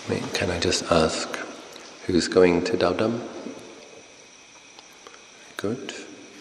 Can I just ask, who's going to Daodam? Good.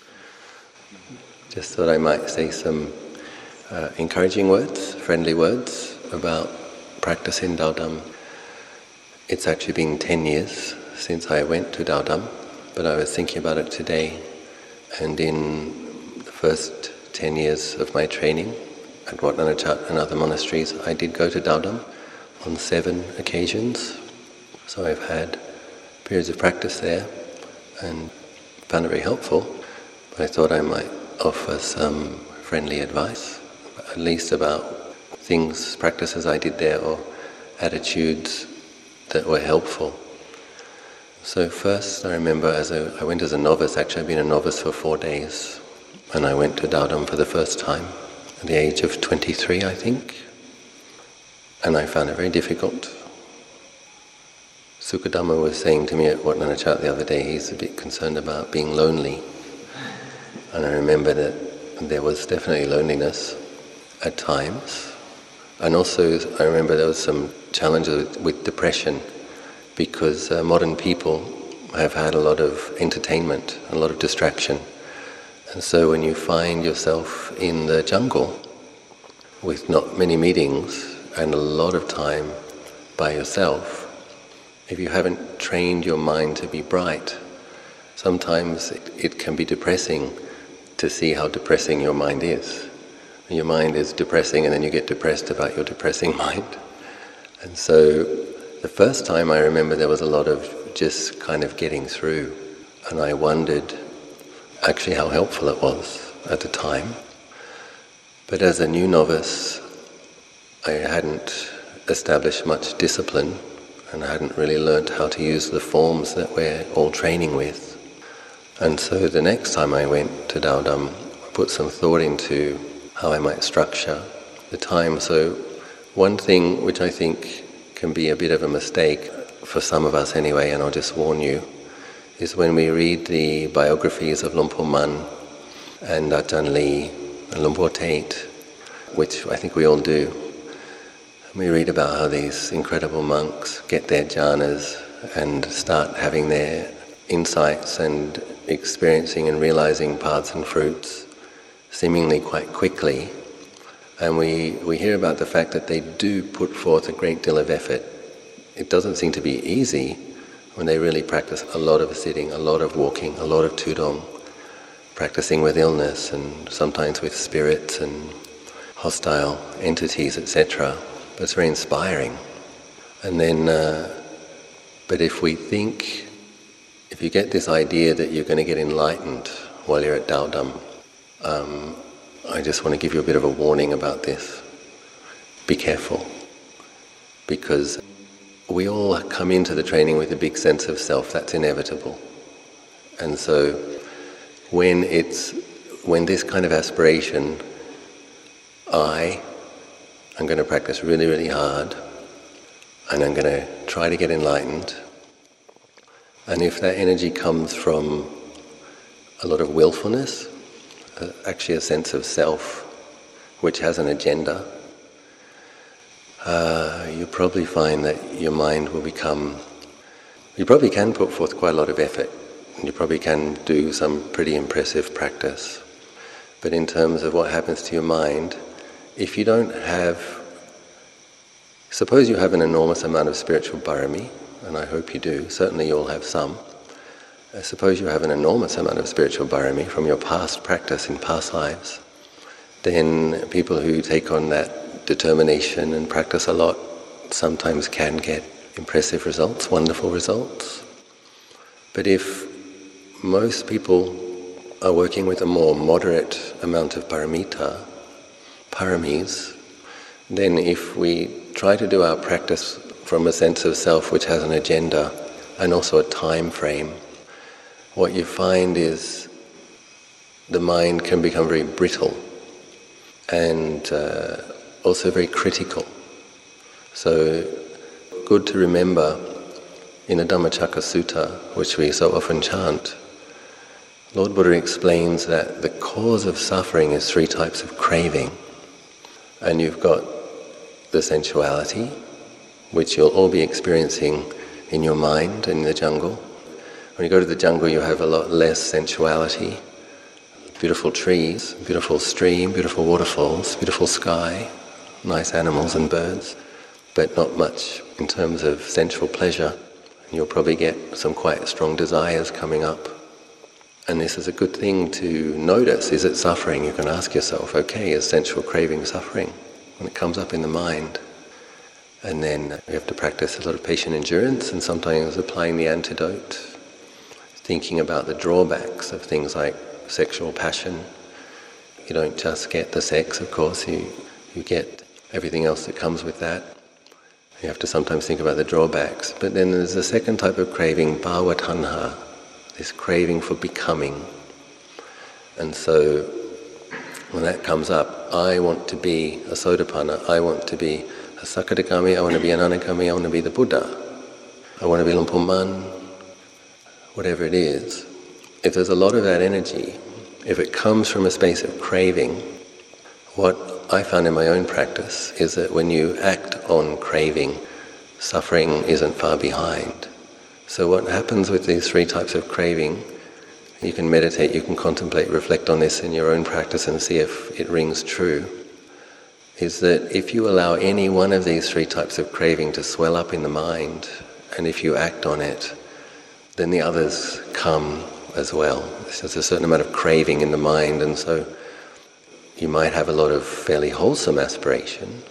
Just thought I might say some encouraging words, friendly words about practice in Daodam. It's actually been 10 years since I went to Daodam, but I was thinking about it today, and in the first 10 years of my training at Wat Nanachat and other monasteries, I did go to Daodam on 7 occasions. So I've had periods of practice there and found it very helpful, but I thought I might offer some friendly advice, at least about things, practices I did there, or attitudes that were helpful. So first, I remember I went as a novice. Actually, I've been a novice for 4 days, and I went to Daodam for the first time at the age of 23, I think, and I found it very difficult. Sukadhamma was saying to me at Wat Nanachat the other day, he's a bit concerned about being lonely, and I remember that there was definitely loneliness at times, and also I remember there was some challenges with depression, because modern people have had a lot of entertainment, a lot of distraction. And so when you find yourself in the jungle with not many meetings and a lot of time by yourself, if you haven't trained your mind to be bright, sometimes it can be depressing to see how depressing your mind is. Your mind is depressing, and then you get depressed about your depressing mind. And so the first time, I remember there was a lot of just kind of getting through, and I wondered actually how helpful it was at the time. But as a new novice, I hadn't established much discipline, and I hadn't really learnt how to use the forms that we're all training with. And so the next time I went to Daodam, I put some thought into how I might structure the time. So one thing which I think can be a bit of a mistake, for some of us anyway, and I'll just warn you, is when we read the biographies of Luang Por Man and Ajahn Lee and Luang Por Tate, which I think we all do. We read about how these incredible monks get their jhanas and start having their insights and experiencing and realizing paths and fruits seemingly quite quickly. And we hear about the fact that they do put forth a great deal of effort. It doesn't seem to be easy when they really practice a lot of sitting, a lot of walking, a lot of tudong, practicing with illness and sometimes with spirits and hostile entities, etc. But it's very inspiring. And then, but if you get this idea that you're going to get enlightened while you're at Daodam, I just want to give you a bit of a warning about this. Be careful, because we all come into the training with a big sense of self. That's inevitable. And so when this kind of aspiration, I'm going to practice really, really hard, and I'm going to try to get enlightened, and if that energy comes from a lot of willfulness, actually a sense of self which has an agenda, you probably find that your mind will you probably can put forth quite a lot of effort, and you probably can do some pretty impressive practice. But in terms of what happens to your mind, if you don't suppose you have an enormous amount of spiritual parami, and I hope you do, certainly you'll have some. Suppose you have an enormous amount of spiritual parami from your past practice in past lives, then people who take on that determination and practice a lot sometimes can get impressive results, wonderful results. But if most people are working with a more moderate amount of paramis, then if we try to do our practice from a sense of self which has an agenda and also a time frame, what you find is the mind can become very brittle and also very critical. So good to remember in the Dhammacakka Sutta, which we so often chant, Lord Buddha explains that the cause of suffering is 3 types of craving. And you've got the sensuality, which you'll all be experiencing in your mind in the jungle. When you go to the jungle, you have a lot less sensuality. Beautiful trees, beautiful stream, beautiful waterfalls, beautiful sky, nice animals and birds, but not much in terms of sensual pleasure. And you'll probably get some quite strong desires coming up. And this is a good thing to notice. Is it suffering? You can ask yourself, okay, is sensual craving suffering? When it comes up in the mind. And then we have to practice a lot of patient endurance, and sometimes applying the antidote, thinking about the drawbacks of things like sexual passion. You don't just get the sex, of course, you get everything else that comes with that. You have to sometimes think about the drawbacks. But then there's a second type of craving, bhava tanha, this craving for becoming. And so when that comes up, I want to be a Sotapanna, I want to be a Sakadagami, I want to be an Anagami, I want to be the Buddha, I want to be Luang Por Man, whatever it is. If there's a lot of that energy, if it comes from a space of craving, what I found in my own practice is that when you act on craving, suffering isn't far behind. So what happens with these three types of craving, you can meditate, you can contemplate, reflect on this in your own practice and see if it rings true, is that if you allow any one of these three types of craving to swell up in the mind, and if you act on it, then the others come as well. There's a certain amount of craving in the mind, and so you might have a lot of fairly wholesome aspiration,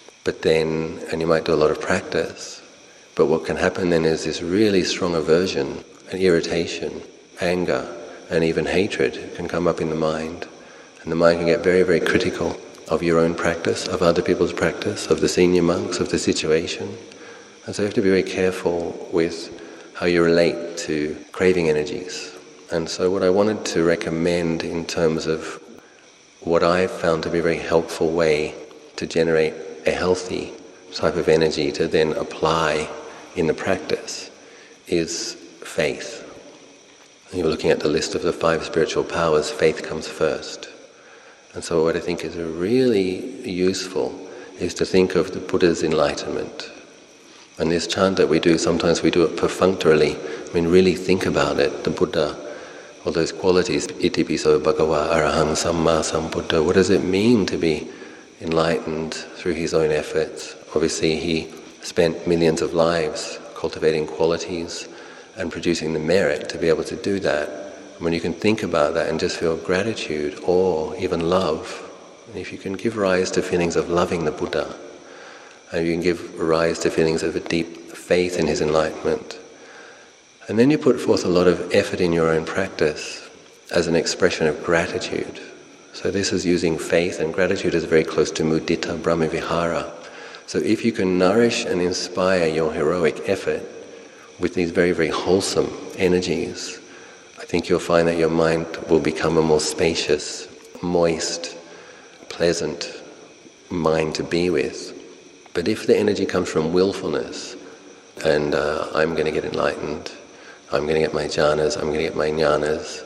and you might do a lot of practice, but what can happen then is this really strong aversion and irritation, anger, and even hatred can come up in the mind, and the mind can get very, very critical of your own practice, of other people's practice, of the senior monks, of the situation. And so you have to be very careful with how you relate to craving energies. And so what I wanted to recommend in terms of what I've found to be a very helpful way to generate a healthy type of energy to then apply in the practice is faith. You're looking at the list of the 5 spiritual powers, faith comes first. And so what I think is really useful is to think of the Buddha's enlightenment. And this chant that we do, sometimes we do it perfunctorily. I mean, really think about it. The Buddha, all those qualities, iti piso bhagava arahang samma sambuddha. What does it mean to be enlightened through his own efforts? Obviously, he spent millions of lives cultivating qualities and producing the merit to be able to do that. And when you can think about that and just feel gratitude, awe, even love, and if you can give rise to feelings of loving the Buddha, and you can give rise to feelings of a deep faith in his enlightenment. And then you put forth a lot of effort in your own practice as an expression of gratitude. So this is using faith, and gratitude is very close to mudita, brahmavihara. So if you can nourish and inspire your heroic effort with these very, very wholesome energies, I think you'll find that your mind will become a more spacious, moist, pleasant mind to be with. But if the energy comes from willfulness, and I'm going to get enlightened, I'm going to get my jhanas, I'm going to get my jnanas,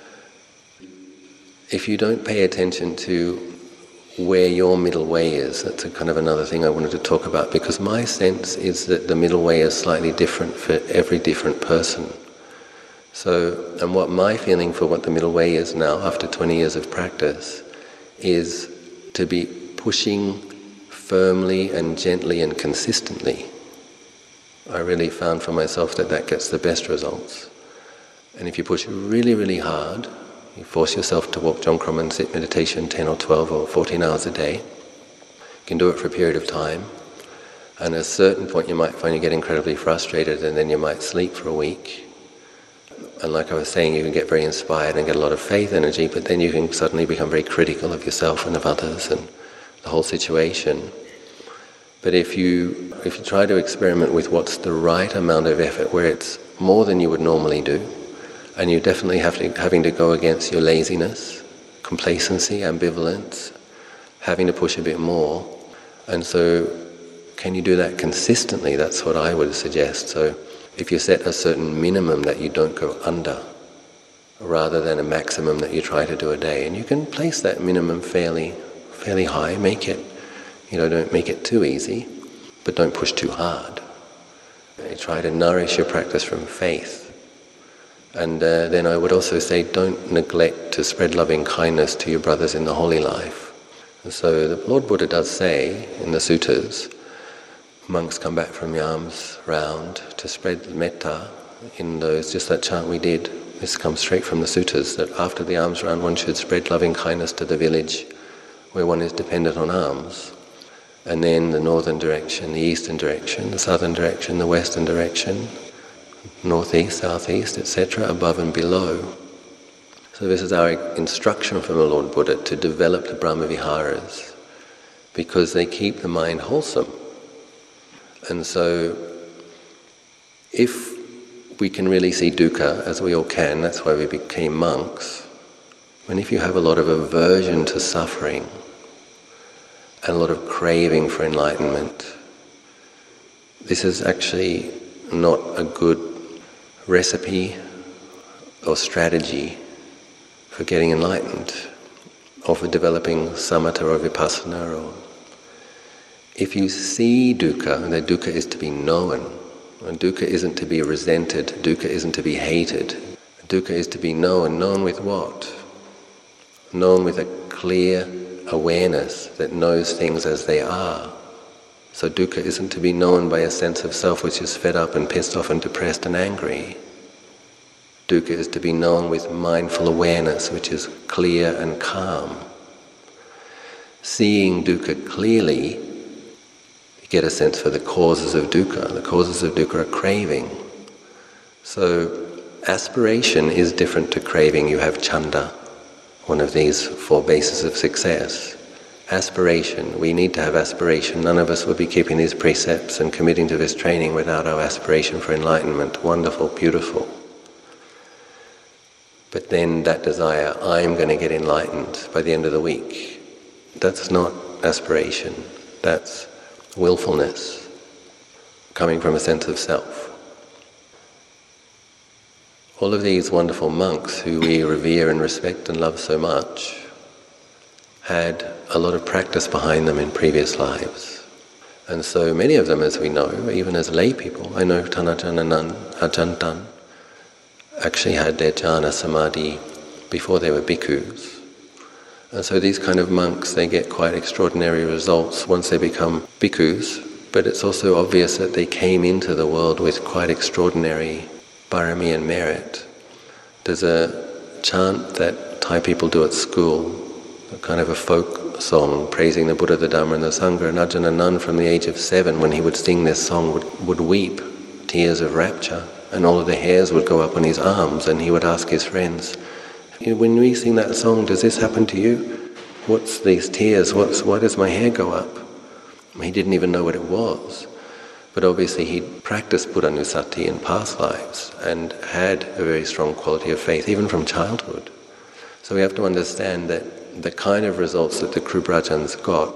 if you don't pay attention to where your middle way is, that's a kind of another thing I wanted to talk about, because my sense is that the middle way is slightly different for every different person. So, and what my feeling for what the middle way is now, after 20 years of practice, is to be pushing firmly and gently and consistently. I really found for myself that gets the best results. And if you push really, really hard, you force yourself to walk Jongkram and sit meditation 10 or 12 or 14 hours a day, you can do it for a period of time, and at a certain point you might find you get incredibly frustrated, and then you might sleep for a week. And like I was saying, you can get very inspired and get a lot of faith energy, but then you can suddenly become very critical of yourself and of others and the whole situation. But if you try to experiment with what's the right amount of effort, where it's more than you would normally do, and you definitely having to go against your laziness, complacency, ambivalence, having to push a bit more, and so can you do that consistently? That's what I would suggest. So if you set a certain minimum that you don't go under, rather than a maximum that you try to do a day, and you can place that minimum fairly high, make it, don't make it too easy, but don't push too hard. You try to nourish your practice from faith. And then I would also say, don't neglect to spread loving kindness to your brothers in the holy life. And so the Lord Buddha does say in the suttas, monks come back from yams round to spread metta in those, just that chant we did. This comes straight from the suttas, that after the alms round one should spread loving kindness to the village where one is dependent on alms. And then the northern direction, the eastern direction, the southern direction, the western direction, northeast, southeast, etc., above and below. So this is our instruction from the Lord Buddha to develop the Brahmaviharas, because they keep the mind wholesome. And so if we can really see dukkha, as we all can, that's why we became monks, and if you have a lot of aversion to suffering and a lot of craving for enlightenment, this is actually not a good recipe or strategy for getting enlightened, or for developing samatha or vipassana. Or if you see dukkha, that dukkha is to be known, and dukkha isn't to be resented, dukkha isn't to be hated. Dukkha is to be known. Known with what? Known with a clear awareness that knows things as they are. So dukkha isn't to be known by a sense of self which is fed up and pissed off and depressed and angry. Dukkha is to be known with mindful awareness which is clear and calm. Seeing dukkha clearly, you get a sense for the causes of dukkha. The causes of dukkha are craving. So aspiration is different to craving. You have chanda, one of these 4 bases of success. Aspiration, we need to have aspiration. None of us would be keeping these precepts and committing to this training without our aspiration for enlightenment. Wonderful, beautiful. But then that desire, I'm going to get enlightened by the end of the week, that's not aspiration, that's willfulness, coming from a sense of self. All of these wonderful monks who we revere and respect and love so much had a lot of practice behind them in previous lives. And so many of them, as we know, even as lay people, I know Thanajana Nun, Ajahn Tan, actually had their jhana samadhi before they were bhikkhus. And so these kind of monks, they get quite extraordinary results once they become bhikkhus, but it's also obvious that they came into the world with quite extraordinary parami and merit. There's a chant that Thai people do at school, a kind of a folk song praising the Buddha, the Dhamma and the Sangha, and Ajahn Anan from the age of 7, when he would sing this song, would weep tears of rapture, and all of the hairs would go up on his arms, and he would ask his friends, when we sing that song, does this happen to you? What's these tears? Why does my hair go up? He didn't even know what it was. But obviously he'd practiced Buddhanussati in past lives and had a very strong quality of faith, even from childhood. So we have to understand that the kind of results that the Kru Brajans got,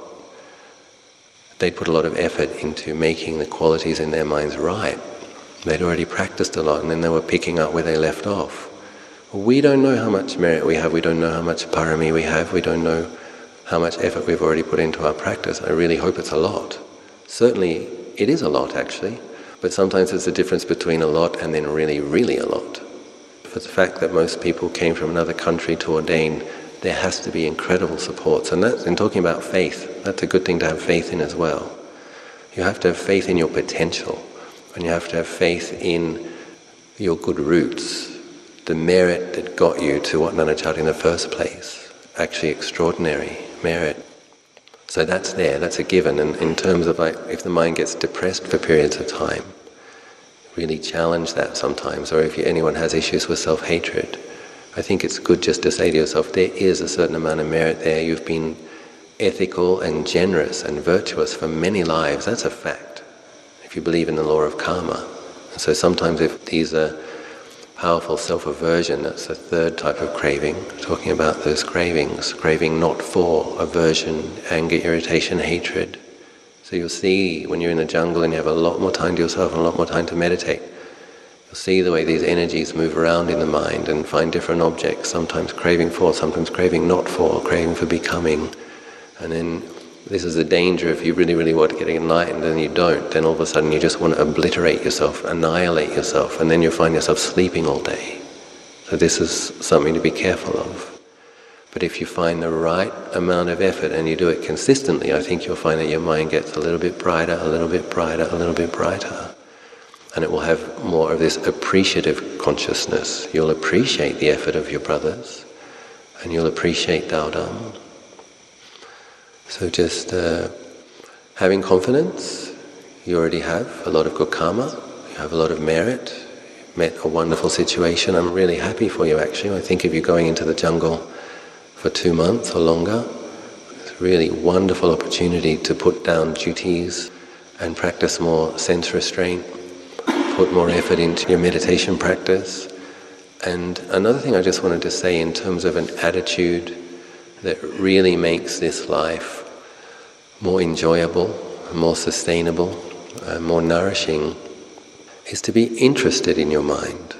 they'd put a lot of effort into making the qualities in their minds right. They'd already practiced a lot, and then they were picking up where they left off. We don't know how much merit we have, we don't know how much parami we have, we don't know how much effort we've already put into our practice. I really hope it's a lot. Certainly it is a lot, actually, but sometimes there's a difference between a lot and then really, really a lot. For the fact that most people came from another country to ordain, there has to be incredible supports. And that's, in talking about faith, that's a good thing to have faith in as well. You have to have faith in your potential, and you have to have faith in your good roots, the merit that got you to Wat Nanachat in the first place. Actually extraordinary merit. So that's there, that's a given. And in terms of if the mind gets depressed for periods of time, really challenge that sometimes. Or if anyone has issues with self-hatred, I think it's good just to say to yourself, there is a certain amount of merit there. You've been ethical and generous and virtuous for many lives. That's a fact, if you believe in the law of karma. And so sometimes if these are powerful self-aversion, that's the third type of craving, talking about those cravings, craving not for, aversion, anger, irritation, hatred. So you'll see when you're in the jungle and you have a lot more time to yourself and a lot more time to meditate, you'll see the way these energies move around in the mind and find different objects, sometimes craving for, sometimes craving not for, craving for becoming. And then This is the danger if you really, really want to get enlightened and you don't, then all of a sudden you just want to obliterate yourself, annihilate yourself, and then you find yourself sleeping all day. So this is something to be careful of. But if you find the right amount of effort and you do it consistently, I think you'll find that your mind gets a little bit brighter, a little bit brighter, a little bit brighter. And it will have more of this appreciative consciousness. You'll appreciate the effort of your brothers, and you'll appreciate Daodam. So just having confidence, you already have a lot of good karma, you have a lot of merit, you've met a wonderful situation. I'm really happy for you actually. I think if you're going into the jungle for 2 months or longer, it's a really wonderful opportunity to put down duties and practice more sense restraint, put more effort into your meditation practice. And another thing I just wanted to say in terms of an attitude that really makes this life more enjoyable, more sustainable, more nourishing, is to be interested in your mind.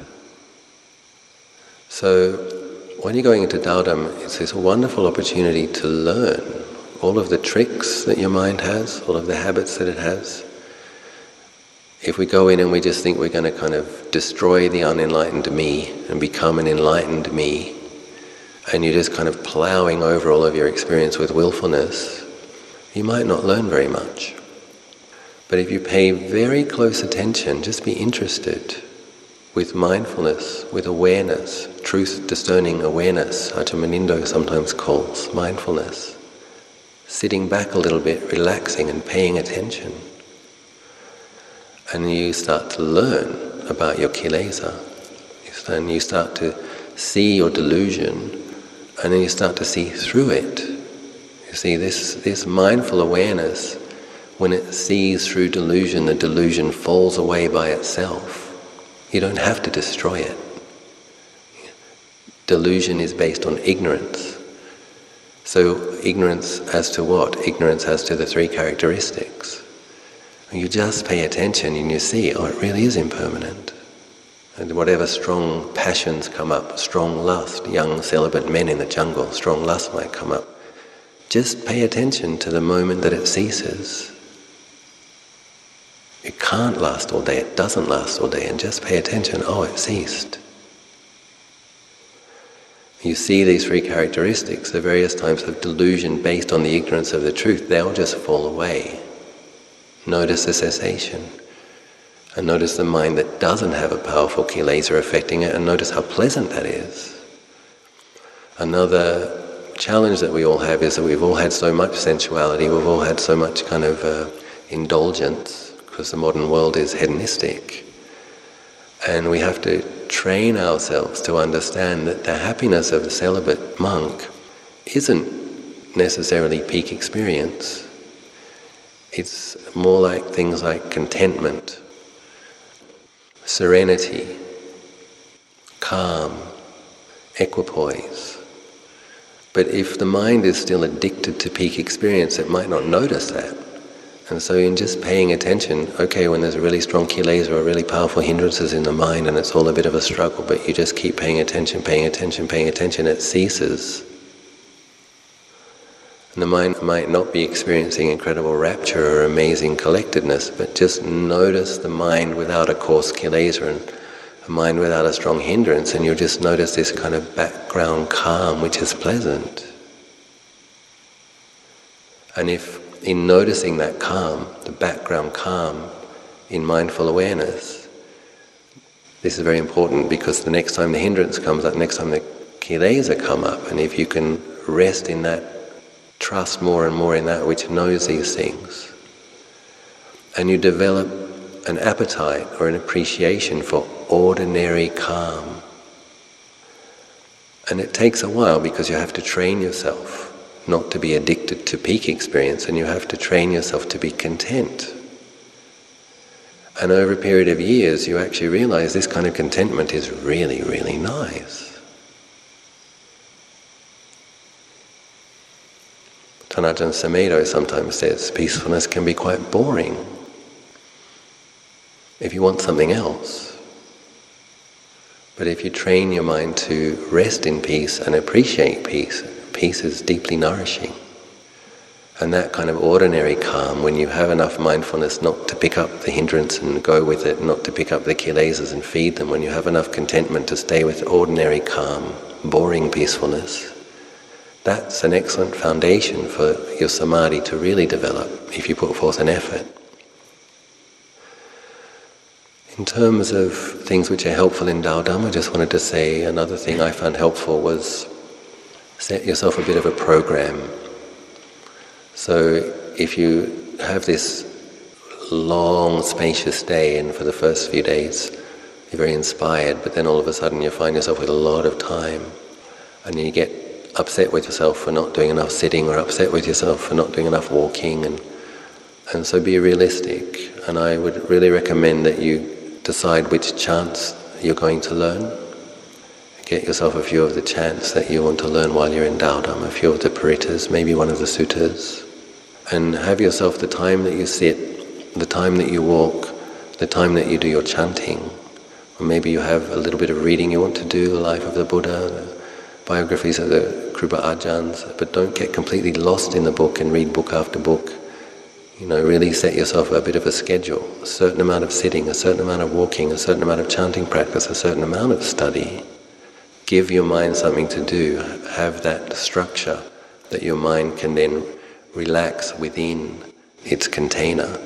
So when you're going into Daodam, it's this wonderful opportunity to learn all of the tricks that your mind has, all of the habits that it has. If we go in and we just think we're going to kind of destroy the unenlightened me and become an enlightened me, and you're just kind of ploughing over all of your experience with willfulness, you might not learn very much. But if you pay very close attention, just be interested with mindfulness, with awareness, truth-discerning awareness, Ajahn Munindo sometimes calls mindfulness, sitting back a little bit, relaxing and paying attention. And you start to learn about your kilesa, and you start to see your delusion, and then you start to see through it. You see, this mindful awareness, when it sees through delusion, the delusion falls away by itself. You don't have to destroy it. Delusion is based on ignorance. So ignorance as to what? Ignorance as to the 3 characteristics. You just pay attention and you see, oh, it really is impermanent. And whatever strong passions come up, strong lust, young celibate men in the jungle, strong lust might come up. Just pay attention to the moment that it ceases. It can't last all day, it doesn't last all day, and just pay attention, oh, it ceased. You see these 3 characteristics, the various types of delusion based on the ignorance of the truth, they'll just fall away. Notice the cessation. And notice the mind that doesn't have a powerful kilesa affecting it, and notice how pleasant that is. Another challenge that we all have is that we've all had so much sensuality, we've all had so much kind of indulgence, because the modern world is hedonistic. And we have to train ourselves to understand that the happiness of a celibate monk isn't necessarily peak experience. It's more like things like contentment, serenity, calm, equipoise. But if the mind is still addicted to peak experience, it might not notice that. And so in just paying attention, okay, when there's a really strong kilesa or really powerful hindrances in the mind and it's all a bit of a struggle, but you just keep paying attention, it ceases. And the mind might not be experiencing incredible rapture or amazing collectedness, but just notice the mind without a coarse kilesa and a mind without a strong hindrance, and you'll just notice this kind of background calm which is pleasant. And if in noticing that calm, the background calm in mindful awareness, this is very important because the next time the hindrance comes up, next time the kilesa come up, and if you can rest in that, trust more and more in that which knows these things, and you develop an appetite or an appreciation for ordinary calm. And it takes a while because you have to train yourself not to be addicted to peak experience, and you have to train yourself to be content. And over a period of years you actually realize this kind of contentment is really, really nice. Ajahn Sumedho sometimes says peacefulness can be quite boring if you want something else. But if you train your mind to rest in peace and appreciate peace, peace is deeply nourishing. And that kind of ordinary calm, when you have enough mindfulness not to pick up the hindrance and go with it, not to pick up the kilesas and feed them, when you have enough contentment to stay with ordinary calm, boring peacefulness, that's an excellent foundation for your samadhi to really develop if you put forth an effort. In terms of things which are helpful in Dao Dhamma, I just wanted to say another thing I found helpful was set yourself a bit of a program. So if you have this long, spacious day, and for the first few days you're very inspired, but then all of a sudden you find yourself with a lot of time, and you get upset with yourself for not doing enough sitting, or upset with yourself for not doing enough walking, and so be realistic. And I would really recommend that you decide which chants you're going to learn. Get yourself a few of the chants that you want to learn while you're in Dao Dhamma, a few of the parittas, maybe one of the suttas, and have yourself the time that you sit, the time that you walk, the time that you do your chanting. Or maybe you have a little bit of reading you want to do, the life of the Buddha, the biographies of the Krupa Ajahns, but don't get completely lost in the book and read book after book. Really set yourself a bit of a schedule, a certain amount of sitting, a certain amount of walking, a certain amount of chanting practice, a certain amount of study. Give your mind something to do, have that structure that your mind can then relax within its container.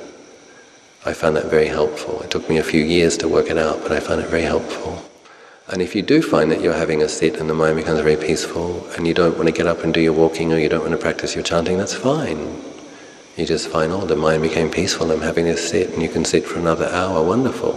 I found that very helpful. It took me a few years to work it out, but I found it very helpful. And if you do find that you're having a sit and the mind becomes very peaceful, and you don't want to get up and do your walking, or you don't want to practice your chanting, that's fine. You just find, the mind became peaceful, I'm having a sit, and you can sit for another hour, wonderful.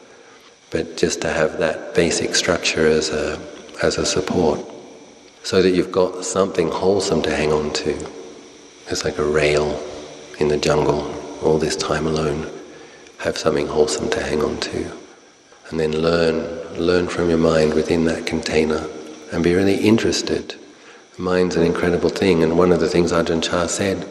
But just to have that basic structure as a support, so that you've got something wholesome to hang on to. It's like a rail in the jungle, all this time alone. Have something wholesome to hang on to. And then learn from your mind within that container, and be really interested. The mind's an incredible thing, and one of the things Ajahn Chah said,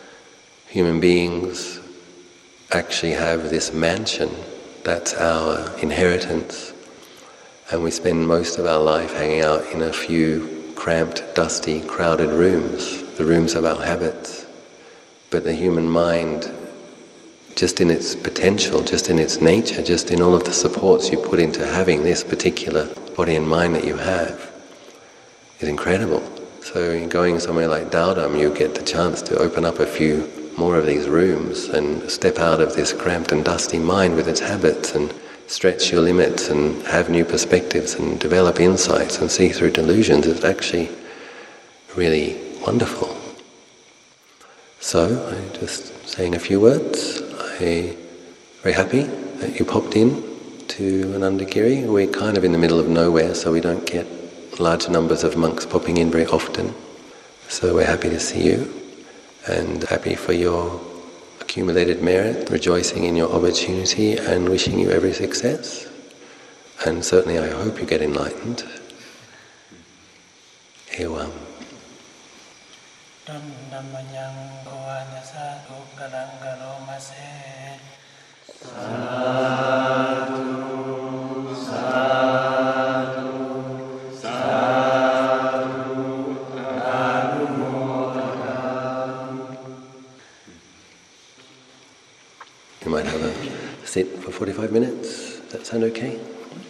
human beings actually have this mansion, that's our inheritance, and we spend most of our life hanging out in a few cramped, dusty, crowded rooms, the rooms of our habits. But the human mind, just in its potential, just in its nature, just in all of the supports you put into having this particular body and mind that you have, is incredible. So going somewhere like Dao Dhamma, you get the chance to open up a few more of these rooms and step out of this cramped and dusty mind with its habits, and stretch your limits and have new perspectives and develop insights and see through delusions. It's actually really wonderful. So I'm just saying a few words. I'm very happy that you popped in to Anandagiri. We're kind of in the middle of nowhere, so we don't get large numbers of monks popping in very often. So we're happy to see you, and happy for your accumulated merit, rejoicing in your opportunity, and wishing you every success. And certainly I hope you get enlightened. Ewam. You might have a sit for 45 minutes. Does that sound okay?